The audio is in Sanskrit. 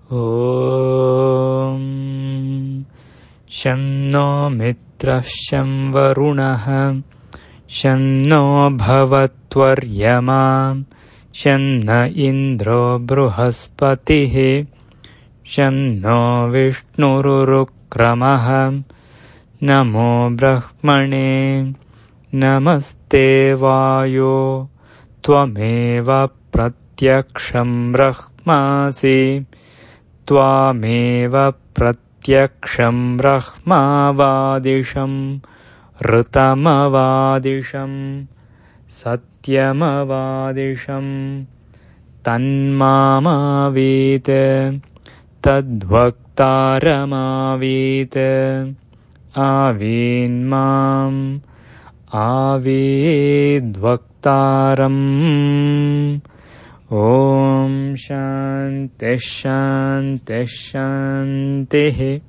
ॐ शं नो मित्रः शं वरुणः शं नो भवत्वर्यमा शं न इन्द्रो बृहस्पतिः शं नो विष्णुरुक्रमः नमो ब्रह्मणे नमस्ते वायो त्वमेव प्रत्यक्षं ब्रह्मासि त्वामेव प्रत्यक्षं ब्रह्मावादिशं ऋतमवादिशं सत्यमवादिशं तन्मामावीत् तद्वक्तारमावीत् आवीन्माम् आवीद्वक्तारम्। ॐ शान्तिः शान्तिः शान्तिः।